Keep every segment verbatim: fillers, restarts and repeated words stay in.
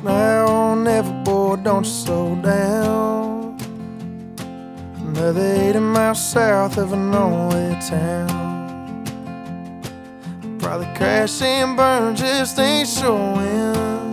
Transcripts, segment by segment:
Now or never, boy, don't you slow down. Another eighty miles south of a nowhere town. Probably crash and burn, just ain't showing.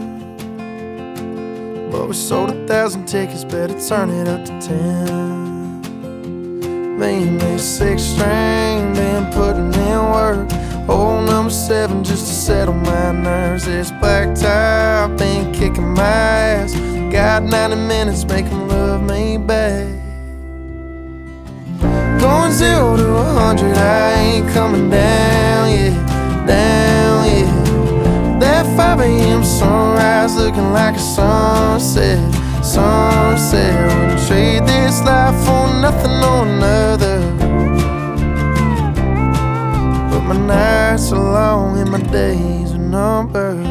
But we sold a thousand tickets, better turn it up to ten. Mainly six string, been putting in work. Old number seven just to settle my nerves. This black tie, been kicking my ass. Got ninety minutes, make 'em love me back. Going zero to a hundred, I ain't coming down yet, down yet. That five A M sunrise looking like a sunset, sunset. Wouldn't trade this life for nothing or another. But my nights are long and my days are numbered.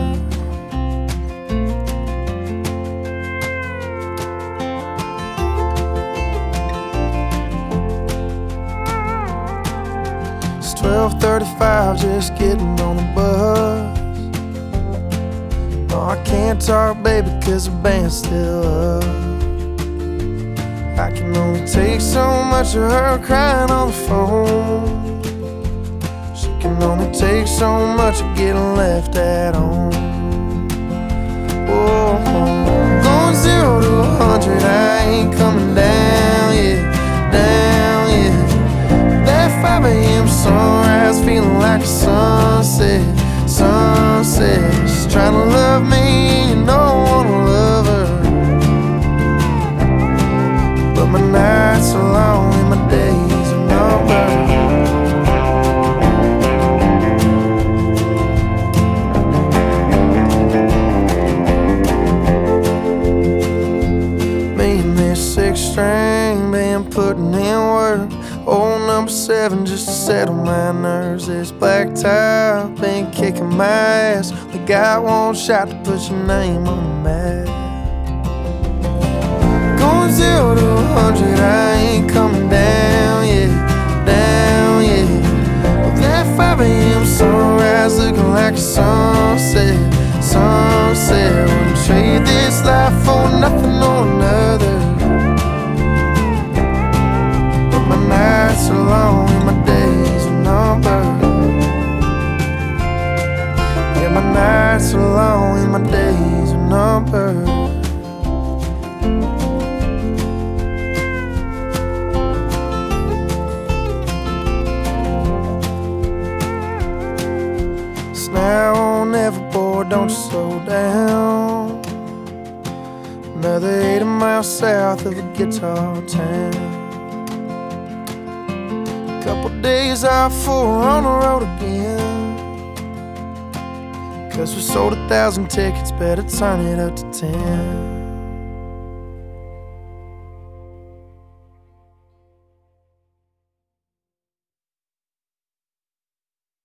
It's twelve thirty-five, just getting on the bus. No, I can't talk, baby, cause the band's still up. I can only take so much of her crying on the phone. She can only take so much of getting left at home. Whoa, going zero to a hundred, I ain't coming down yet, down yet. That five A M sunrise feeling like a sunset, sunset. She's trying to love me, you know I wanna love her. But my nights are long and my days are numbered. Me and this six string, been putting in work. Old number seven just to settle my nerves. This black tie, been kicking my ass. We got one shot to put your name on the map. Going zero to a hundred, I ain't coming down yet, down yet. Well, that five A M sunrise looking like a sunset, sunset. Wouldn't trade this life for nothing or another. My nights are long and my days are numbered. Yeah, my nights are long and my days are numbered. It's now or never, boy, don't you slow down. Another eighty miles south of a guitar town. Couple days off for on the road again. Cause we sold a thousand tickets, better turn it up to ten.